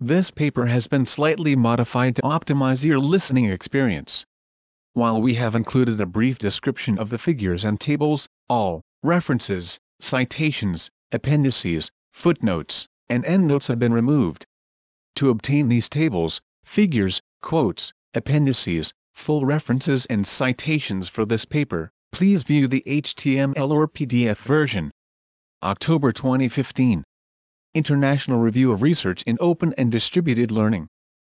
This paper has been slightly modified to optimize your listening experience. While we have included a brief description of the figures and tables, all references, citations, appendices, footnotes, and endnotes have been removed. To obtain these tables, figures, quotes, appendices, full references and citations for this paper, please view the HTML or PDF version. October 2015. International Review of Research in Open and Distributed Learning.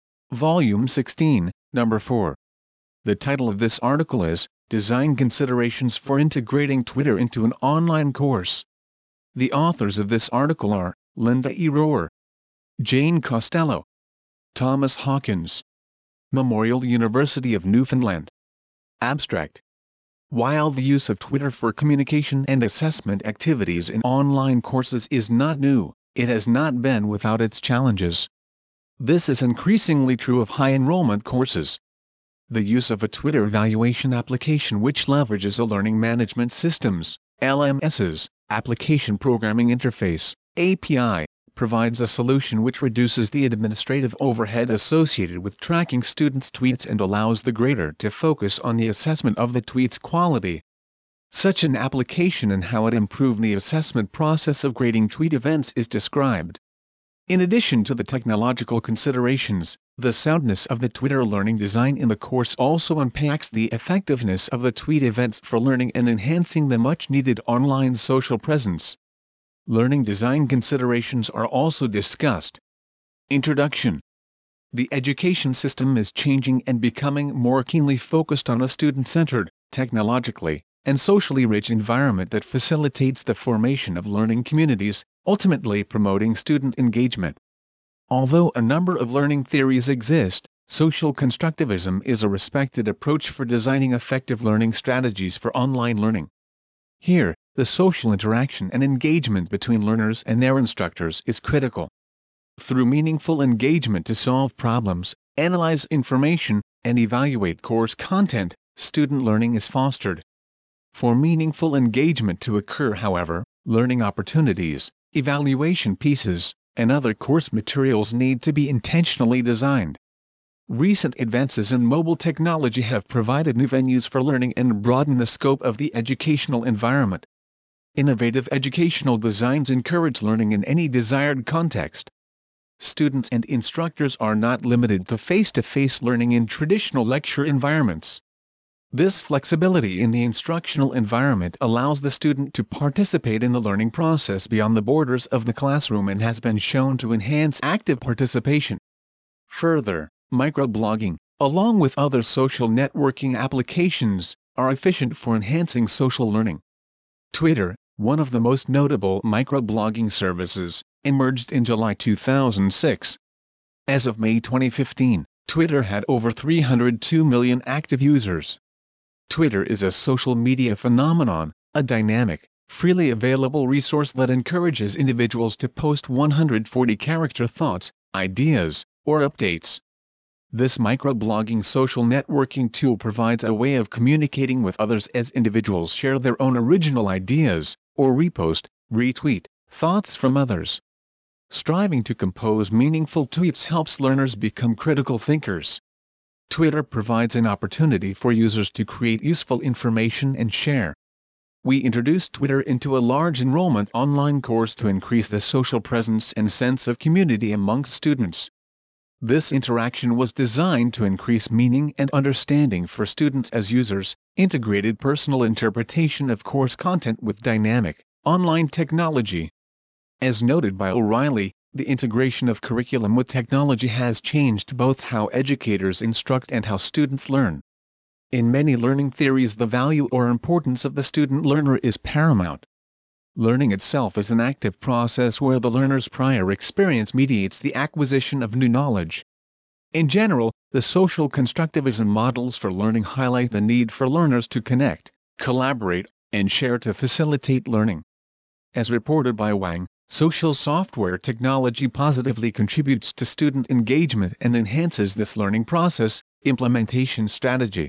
Volume 16, Number 4. The title of this article is, Design Considerations for Integrating Twitter into an Online Course. The authors of this article are, Linda E. Rohr, Jane Costello, Thomas Hawkins. Memorial University of Newfoundland. Abstract. While the use of Twitter for communication and assessment activities in online courses is not new, it has not been without its challenges. This is increasingly true of high-enrollment courses. The use of a Twitter evaluation application which leverages a learning management systems, LMS's, application programming interface, API, provides a solution which reduces the administrative overhead associated with tracking students' tweets and allows the grader to focus on the assessment of the tweet's quality. Such an application and how it improved the assessment process of grading tweet events is described. In addition to the technological considerations, the soundness of the Twitter learning design in the course also impacts the effectiveness of the tweet events for learning and enhancing the much-needed online social presence. Learning design considerations are also discussed. Introduction. The education system is changing and becoming more keenly focused on a student-centered, technologically, and socially rich environment that facilitates the formation of learning communities, ultimately promoting student engagement. Although a number of learning theories exist, social constructivism is a respected approach for designing effective learning strategies for online learning. Here, the social interaction and engagement between learners and their instructors is critical. Through meaningful engagement to solve problems, analyze information, and evaluate course content, student learning is fostered. For meaningful engagement to occur, however, learning opportunities, evaluation pieces, and other course materials need to be intentionally designed. Recent advances in mobile technology have provided new venues for learning and broadened the scope of the educational environment. Innovative educational designs encourage learning in any desired context. Students and instructors are not limited to face-to-face learning in traditional lecture environments. This flexibility in the instructional environment allows the student to participate in the learning process beyond the borders of the classroom and has been shown to enhance active participation. Further, microblogging, along with other social networking applications, are efficient for enhancing social learning. Twitter, one of the most notable microblogging services, emerged in July 2006. As of May 2015, Twitter had over 302 million active users. Twitter is a social media phenomenon, a dynamic, freely available resource that encourages individuals to post 140-character thoughts, ideas, or updates. This microblogging social networking tool provides a way of communicating with others as individuals share their own original ideas, or repost, retweet, thoughts from others. Striving to compose meaningful tweets helps learners become critical thinkers. Twitter provides an opportunity for users to create useful information and share. We introduced Twitter into a large enrollment online course to increase the social presence and sense of community amongst students. This interaction was designed to increase meaning and understanding for students as users, integrated personal interpretation of course content with dynamic, online technology. As noted by O'Reilly, the integration of curriculum with technology has changed both how educators instruct and how students learn. In many learning theories, the value or importance of the student learner is paramount. Learning itself is an active process where the learner's prior experience mediates the acquisition of new knowledge. In general, the social constructivism models for learning highlight the need for learners to connect, collaborate, and share to facilitate learning. As reported by Wang, social software technology positively contributes to student engagement and enhances this learning process. Implementation strategy.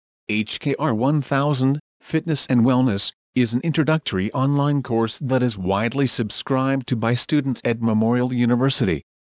HKR 1000, Fitness and Wellness, is an introductory online course that is widely subscribed to by students at Memorial University.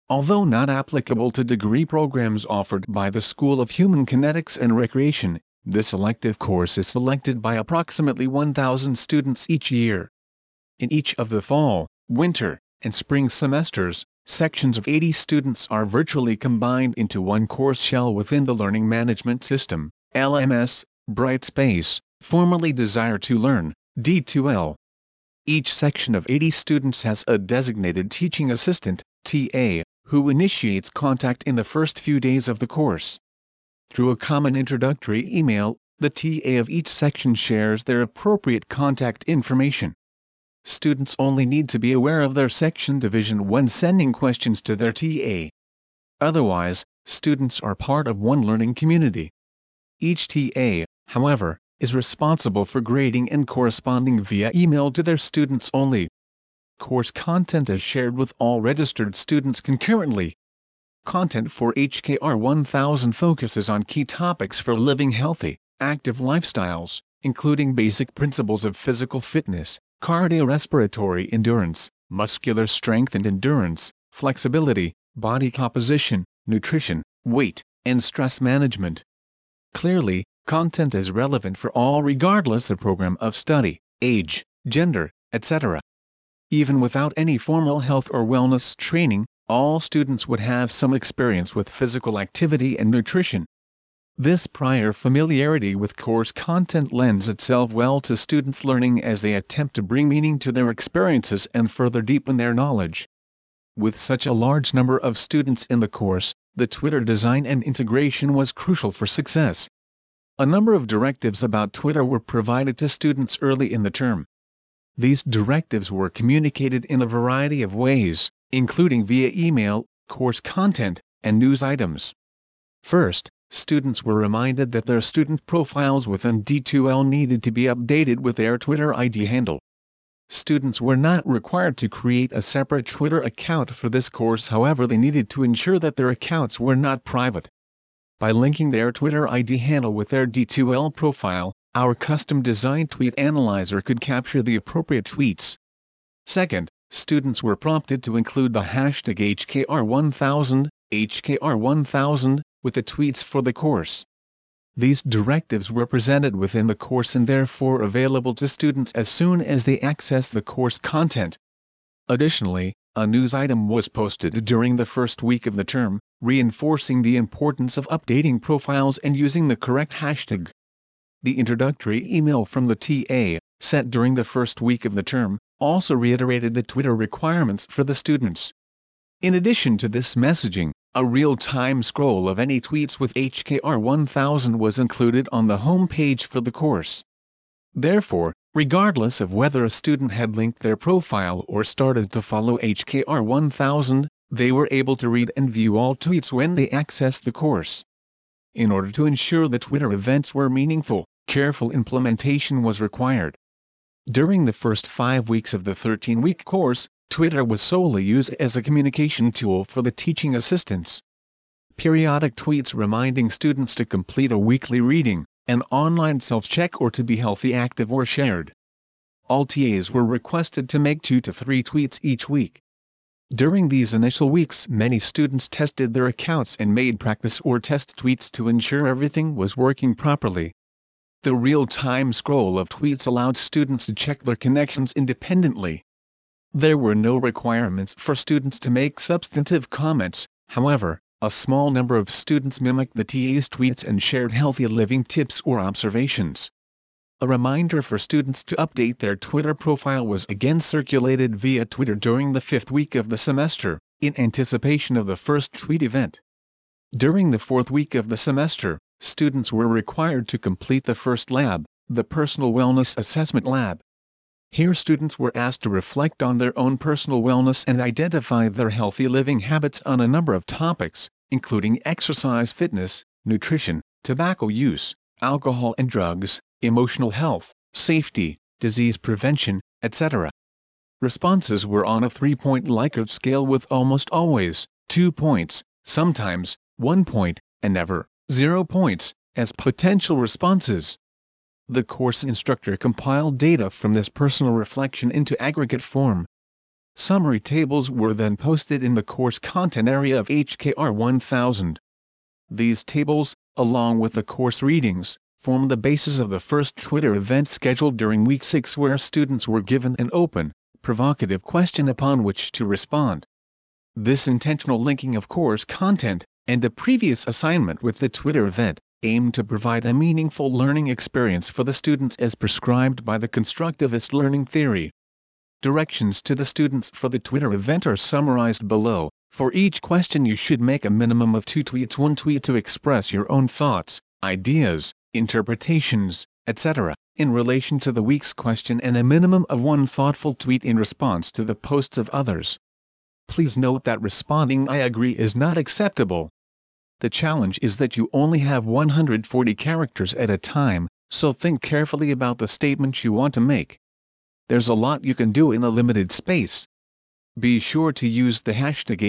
Although not applicable to degree programs offered by the School of Human Kinetics and Recreation, this elective course is selected by approximately 1,000 students each year. In each of the fall, winter, and spring semesters, sections of 80 students are virtually combined into one course shell within the Learning Management System, LMS, Brightspace, formerly Desire to Learn, D2L. Each section of 80 students has a designated teaching assistant, TA, who initiates contact in the first few days of the course. Through a common introductory email, the TA of each section shares their appropriate contact information. Students only need to be aware of their section division when sending questions to their TA. Otherwise, students are part of one learning community. Each TA, however, is responsible for grading and corresponding via email to their students only. Course content is shared with all registered students concurrently. Content for HKR 1000 focuses on key topics for living healthy, active lifestyles, including basic principles of physical fitness, cardiorespiratory endurance, muscular strength and endurance, flexibility, body composition, nutrition, weight, and stress management. Clearly, content is relevant for all regardless of program of study, age, gender, etc. Even without any formal health or wellness training, all students would have some experience with physical activity and nutrition. This prior familiarity with course content lends itself well to students' learning as they attempt to bring meaning to their experiences and further deepen their knowledge. With such a large number of students in the course, the Twitter design and integration was crucial for success. A number of directives about Twitter were provided to students early in the term. These directives were communicated in a variety of ways, including via email, course content, and news items. First, students were reminded that their student profiles within D2L needed to be updated with their Twitter ID handle. Students were not required to create a separate Twitter account for this course, however they needed to ensure that their accounts were not private. By linking their Twitter ID handle with their D2L profile, our custom-designed tweet analyzer could capture the appropriate tweets. Second, students were prompted to include the hashtag HKR1000 with the tweets for the course. These directives were presented within the course and therefore available to students as soon as they access the course content. Additionally, a news item was posted during the first week of the term, reinforcing the importance of updating profiles and using the correct hashtag. The introductory email from the TA, sent during the first week of the term, also reiterated the Twitter requirements for the students. In addition to this messaging, a real-time scroll of any tweets with HKR 1000 was included on the home page for the course. Therefore, regardless of whether a student had linked their profile or started to follow HKR 1000, they were able to read and view all tweets when they accessed the course. In order to ensure that Twitter events were meaningful, careful implementation was required. During the first 5 weeks of the 13-week course, Twitter was solely used as a communication tool for the teaching assistants. Periodic tweets reminding students to complete a weekly reading, an online self-check or to be healthy active were shared. All TAs were requested to make 2 to 3 tweets each week. During these initial weeks, many students tested their accounts and made practice or test tweets to ensure everything was working properly. The real-time scroll of tweets allowed students to check their connections independently. There were no requirements for students to make substantive comments, however, a small number of students mimicked the TA's tweets and shared healthy living tips or observations. A reminder for students to update their Twitter profile was again circulated via Twitter during the 5th week of the semester, in anticipation of the first tweet event. During the 4th week of the semester, students were required to complete the first lab, the Personal Wellness Assessment Lab. Here students were asked to reflect on their own personal wellness and identify their healthy living habits on a number of topics, including exercise, fitness, nutrition, tobacco use, alcohol and drugs, emotional health, safety, disease prevention, etc. Responses were on a 3-point Likert scale with almost always 2 points, sometimes 1 point, and never 0 points, as potential responses. The course instructor compiled data from this personal reflection into aggregate form. Summary tables were then posted in the course content area of HKR 1000. These tables, along with the course readings, form the basis of the first Twitter event scheduled during week 6, where students were given an open, provocative question upon which to respond. This intentional linking of course content and the previous assignment with the Twitter event aimed to provide a meaningful learning experience for the students as prescribed by the constructivist learning theory. Directions to the students for the Twitter event are summarized below. For each question you should make a minimum of 2 tweets, 1 tweet to express your own thoughts, ideas, interpretations, etc., in relation to the week's question, and a minimum of 1 thoughtful tweet in response to the posts of others. Please note that responding "I agree" is not acceptable. The challenge is that you only have 140 characters at a time, so think carefully about the statement you want to make. There's a lot you can do in a limited space. Be sure to use the hashtag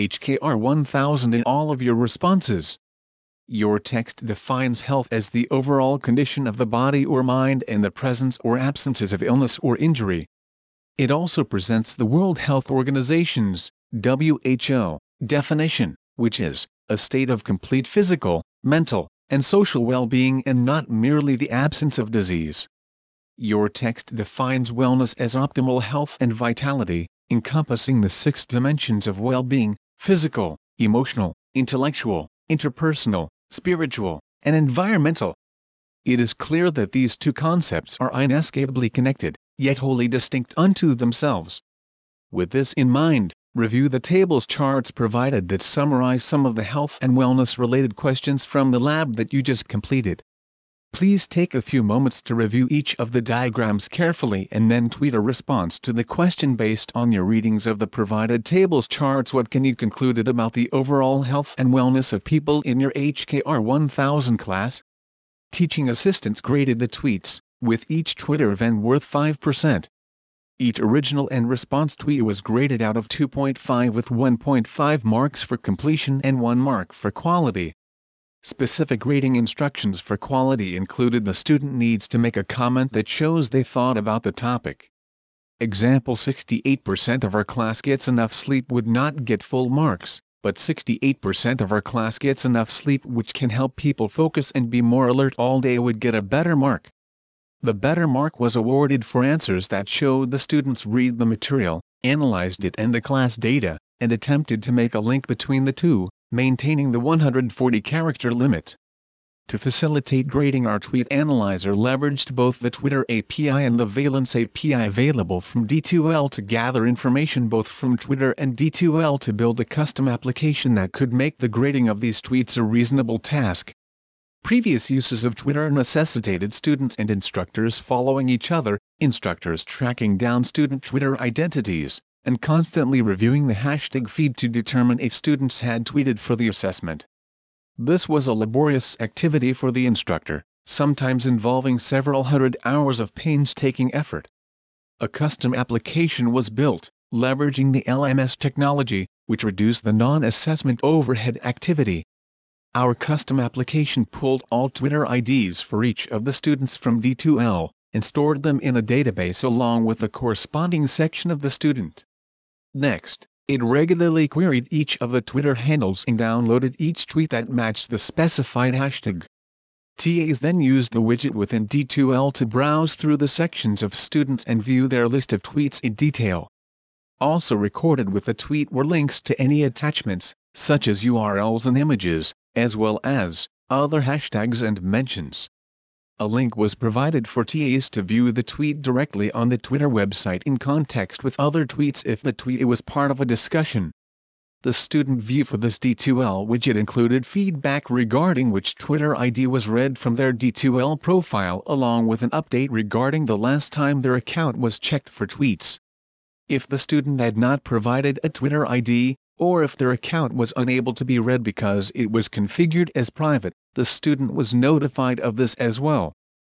HKR1000 in all of your responses. Your text defines health as the overall condition of the body or mind and the presence or absences of illness or injury. It also presents the World Health Organization's (WHO) definition, which is a state of complete physical, mental, and social well-being, and not merely the absence of disease. Your text defines wellness as optimal health and vitality, encompassing the 6 dimensions of well-being: physical, emotional, intellectual, interpersonal, spiritual, and environmental. It is clear that these 2 concepts are inescapably connected, yet wholly distinct unto themselves. With this in mind, review the tables charts provided that summarize some of the health and wellness-related questions from the lab that you just completed. Please take a few moments to review each of the diagrams carefully and then tweet a response to the question based on your readings of the provided tables charts. What can you conclude about the overall health and wellness of people in your HKR 1000 class? Teaching assistants graded the tweets, with each Twitter event worth 5%. Each original and response tweet was graded out of 2.5, with 1.5 marks for completion and 1 mark for quality. Specific grading instructions for quality included: the student needs to make a comment that shows they thought about the topic. Example: 68% of our class gets enough sleep would not get full marks, but 68% of our class gets enough sleep, which can help people focus and be more alert all day, would get a better mark. The better mark was awarded for answers that showed the students read the material, analyzed it and the class data, and attempted to make a link between the two, maintaining the 140-character limit. To facilitate grading, our tweet analyzer leveraged both the Twitter API and the Valence API available from D2L to gather information both from Twitter and D2L to build a custom application that could make the grading of these tweets a reasonable task. Previous uses of Twitter necessitated students and instructors following each other, instructors tracking down student Twitter identities, and constantly reviewing the hashtag feed to determine if students had tweeted for the assessment. This was a laborious activity for the instructor, sometimes involving several hundred hours of painstaking effort. A custom application was built, leveraging the LMS technology, which reduced the non-assessment overhead activity. Our custom application pulled all Twitter IDs for each of the students from D2L, and stored them in a database along with the corresponding section of the student. Next, it regularly queried each of the Twitter handles and downloaded each tweet that matched the specified hashtag. TAs then used the widget within D2L to browse through the sections of students and view their list of tweets in detail. Also recorded with the tweet were links to any attachments, such as URLs and images, as well as other hashtags and mentions. A link was provided for TAs to view the tweet directly on the Twitter website in context with other tweets if the tweet was part of a discussion. The student view for this D2L widget included feedback regarding which Twitter ID was read from their D2L profile, along with an update regarding the last time their account was checked for tweets. If the student had not provided a Twitter ID, or if their account was unable to be read because it was configured as private, the student was notified of this as well.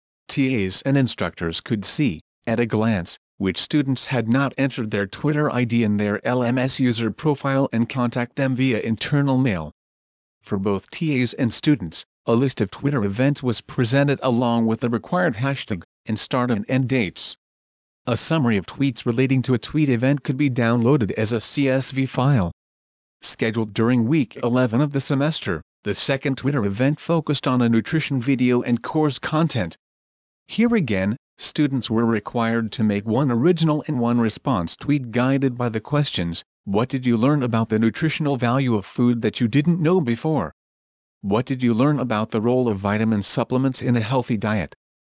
TAs and instructors could see, at a glance, which students had not entered their Twitter ID in their LMS user profile and contact them via internal mail. For both TAs and students, a list of Twitter events was presented along with the required hashtag and start and end dates. A summary of tweets relating to a tweet event could be downloaded as a CSV file. Scheduled during week 11 of the semester, the second Twitter event focused on a nutrition video and course content. Here again, students were required to make one original and one response tweet guided by the questions: what did you learn about the nutritional value of food that you didn't know before? What did you learn about the role of vitamin supplements in a healthy diet?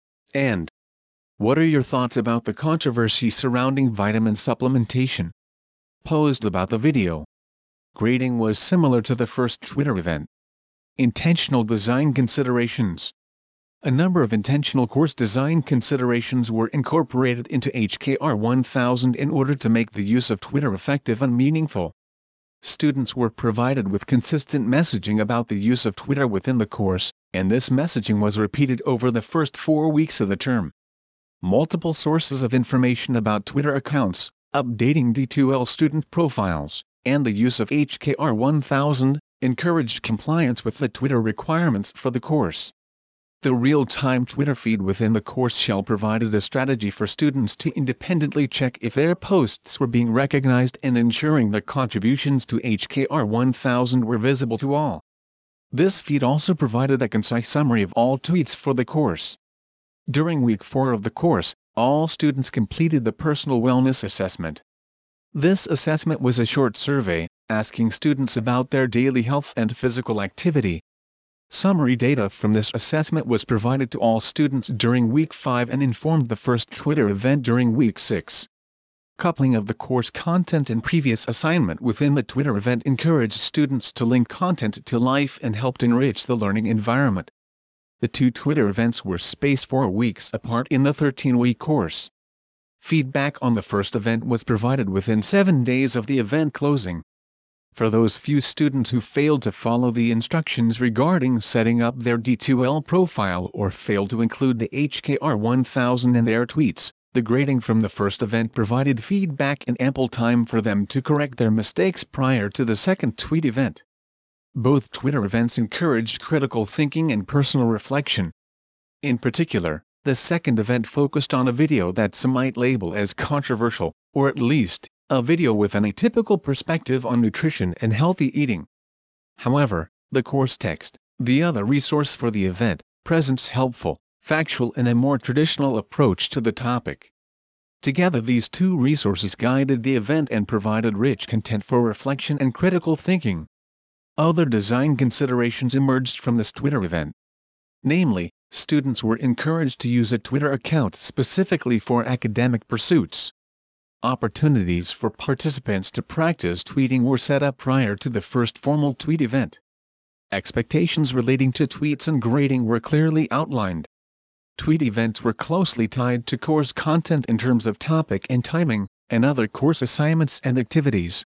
And what are your thoughts about the controversy surrounding vitamin supplementation? Posed about the video. Grading was similar to the first Twitter event. Intentional design considerations. A number of intentional course design considerations were incorporated into HKR 1000 in order to make the use of Twitter effective and meaningful. Students were provided with consistent messaging about the use of Twitter within the course, and this messaging was repeated over the first 4 weeks of the term. Multiple sources of information about Twitter accounts, updating D2L student profiles, and the use of HKR 1000 encouraged compliance with the Twitter requirements for the course. The real-time Twitter feed within the course shell provided a strategy for students to independently check if their posts were being recognized and ensuring that contributions to HKR 1000 were visible to all. This feed also provided a concise summary of all tweets for the course. During week 4 of the course, all students completed the personal wellness assessment. This assessment was a short survey, asking students about their daily health and physical activity. Summary data from this assessment was provided to all students during week 5 and informed the first Twitter event during week 6. Coupling of the course content and previous assignment within the Twitter event encouraged students to link content to life and helped enrich the learning environment. The two Twitter events were spaced 4 weeks apart in the 13-week course. Feedback on the first event was provided within 7 days of the event closing. For those few students who failed to follow the instructions regarding setting up their D2L profile or failed to include the HKR 1000 in their tweets, the grading from the first event provided feedback and ample time for them to correct their mistakes prior to the second tweet event. Both Twitter events encouraged critical thinking and personal reflection. In particular, the second event focused on a video that some might label as controversial, or at least, a video with an atypical perspective on nutrition and healthy eating. However, the course text, the other resource for the event, presents helpful, factual and a more traditional approach to the topic. Together these two resources guided the event and provided rich content for reflection and critical thinking. Other design considerations emerged from this Twitter event. Namely, students were encouraged to use a Twitter account specifically for academic pursuits. Opportunities for participants to practice tweeting were set up prior to the first formal tweet event. Expectations relating to tweets and grading were clearly outlined. Tweet events were closely tied to course content in terms of topic and timing, and other course assignments and activities.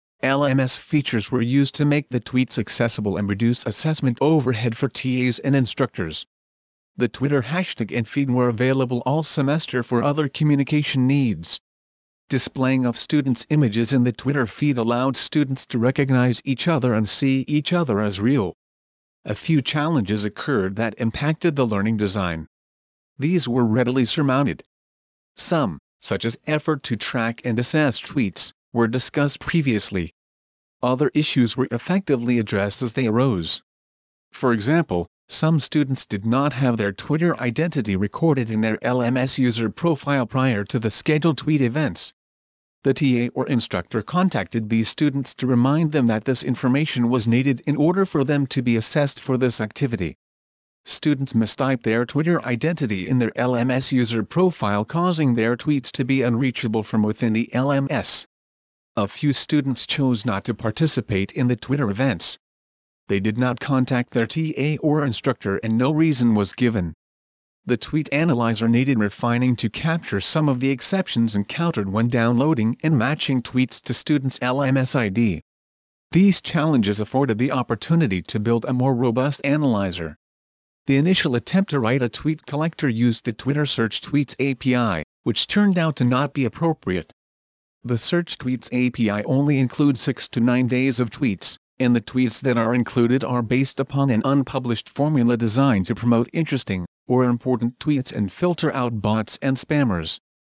LMS features were used to make the tweets accessible and reduce assessment overhead for TAs and instructors. The Twitter hashtag and feed were available all semester for other communication needs. Displaying of students' images in the Twitter feed allowed students to recognize each other and see each other as real. A few challenges occurred that impacted the learning design. These were readily surmounted. Some, such as effort to track and assess tweets, were discussed previously. Other issues were effectively addressed as they arose. For example, some students did not have their Twitter identity recorded in their LMS user profile prior to the scheduled tweet events. The TA or instructor contacted these students to remind them that this information was needed in order for them to be assessed for this activity. Students mistyped their Twitter identity in their LMS user profile, causing their tweets to be unreachable from within the LMS. A few students chose not to participate in the Twitter events. They did not contact their TA or instructor and no reason was given. The tweet analyzer needed refining to capture some of the exceptions encountered when downloading and matching tweets to students' LMS ID. These challenges afforded the opportunity to build a more robust analyzer. The initial attempt to write a tweet collector used the Twitter Search Tweets API, which turned out to not be appropriate. The Search Tweets API only includes 6 to 9 days of tweets, and the tweets that are included are based upon an unpublished formula designed to promote interesting or important tweets and filter out bots and spammers.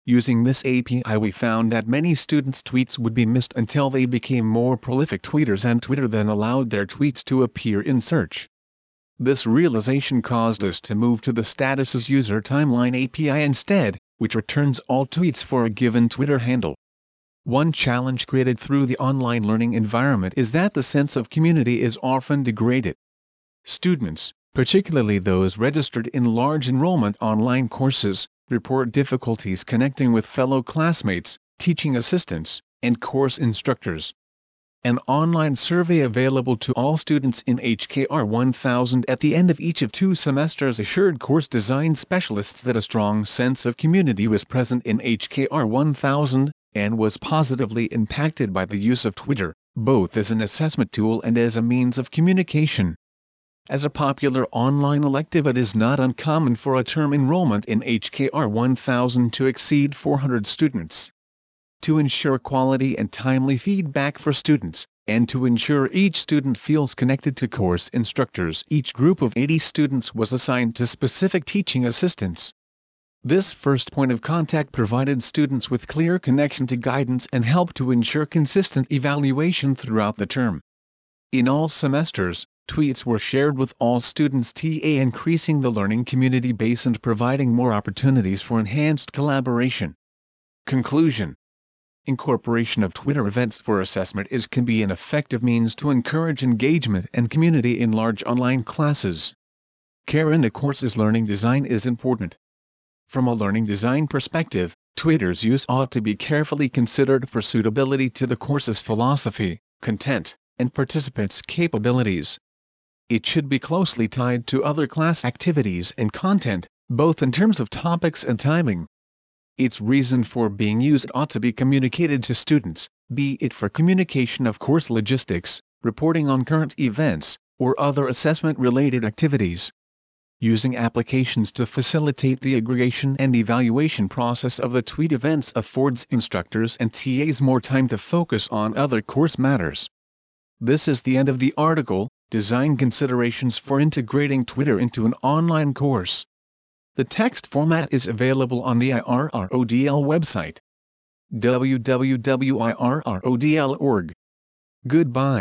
Using this API, we found that many students' tweets would be missed until they became more prolific tweeters, and Twitter then allowed their tweets to appear in search. This realization caused us to move to the Statuses User Timeline API instead, which returns all tweets for a given Twitter handle. One challenge created through the online learning environment is that the sense of community is often degraded. Students, particularly those registered in large enrollment online courses, report difficulties connecting with fellow classmates, teaching assistants, and course instructors. An online survey available to all students in HKR 1000 at the end of each of 2 semesters assured course design specialists that a strong sense of community was present in HKR 1000, and was positively impacted by the use of Twitter, both as an assessment tool and as a means of communication. As a popular online elective, it is not uncommon for a term enrollment in HKR 1000 to exceed 400 students. To ensure quality and timely feedback for students, and to ensure each student feels connected to course instructors, each group of 80 students was assigned to specific teaching assistants. This first point of contact provided students with clear connection to guidance and helped to ensure consistent evaluation throughout the term. In all semesters, tweets were shared with all students, increasing the learning community base and providing more opportunities for enhanced collaboration. Conclusion: incorporation of Twitter events for assessment can be an effective means to encourage engagement and community in large online classes. Care in a course's learning design is important. From a learning design perspective, Twitter's use ought to be carefully considered for suitability to the course's philosophy, content, and participants' capabilities. It should be closely tied to other class activities and content, both in terms of topics and timing. Its reason for being used ought to be communicated to students, be it for communication of course logistics, reporting on current events, or other assessment-related activities. Using applications to facilitate the aggregation and evaluation process of the tweet events affords instructors and TAs more time to focus on other course matters. This is the end of the article, Design Considerations for Integrating Twitter into an Online Course. The text format is available on the IRRODL website, www.irrodl.org. Goodbye.